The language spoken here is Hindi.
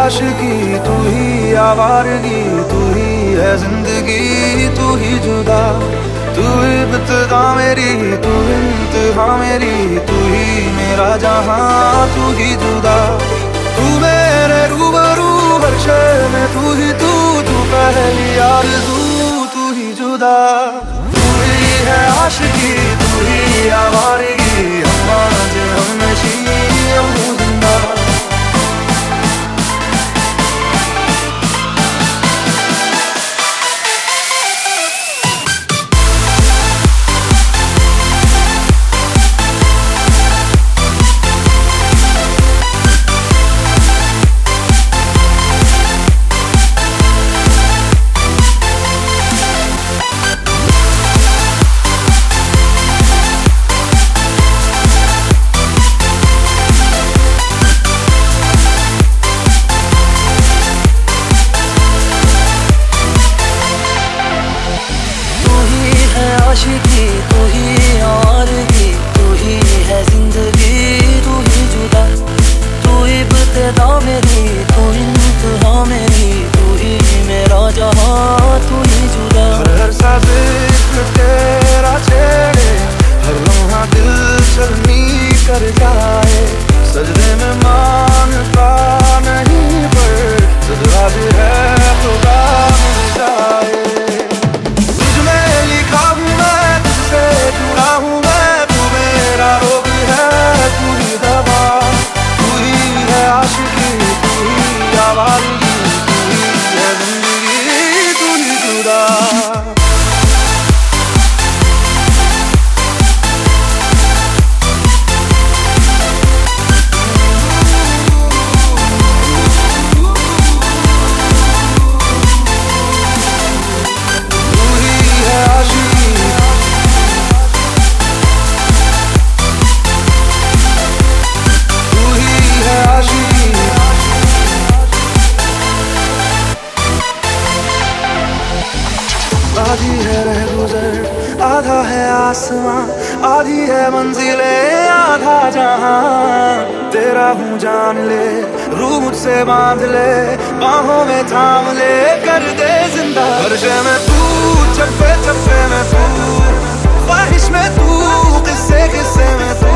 आशिकी, तू ही आवारगी, तू ही है जिंदगी, तू ही जुदा। तू इब्तिदा मेरी, तू इंतहा मेरी, तू ही मेरा जहां, तू ही जुदा। तू मेरे रूबरू हर शय में, तू ही तू पहली आरज़ू, तू ही जुदा। तू ही है आशिकी, तू ही आवारगी, हम आज हमनशी हम जिंदा। आशिकी तू ही आवारगी, तू ही है जिंदगी, तू ही जुदा। तू इब्तिदा मेरी, तू इंतहा मेरी, तू ही मेरा जहां, तू ही जुदा। हर सा जिक्र तेरा छेड़े, हर लम्हा दिल चलनी कर जाए। सजदे में मांगता नहीं पर सजदा भी है खुदा मिल जाए। जुड़ा हूँ मैं, तू मेरा रोग है, तू ही दवा। तू ही है आशिकी, तू ही आवारगी, तू ही है जिंदगी, तू ही जुदा। आधी है रह गुजर, आधा है आसमां, आधी है मंजिलें, आधा जहां। तेरा हूँ जान ले, रूह मुझसे बांध ले, बाहों में थाम ले, कर दे जिंदा। हर शय में तू, चप्पे चप्पे में तू, ख्वाहिश में तू, किस्से किस्से में तू।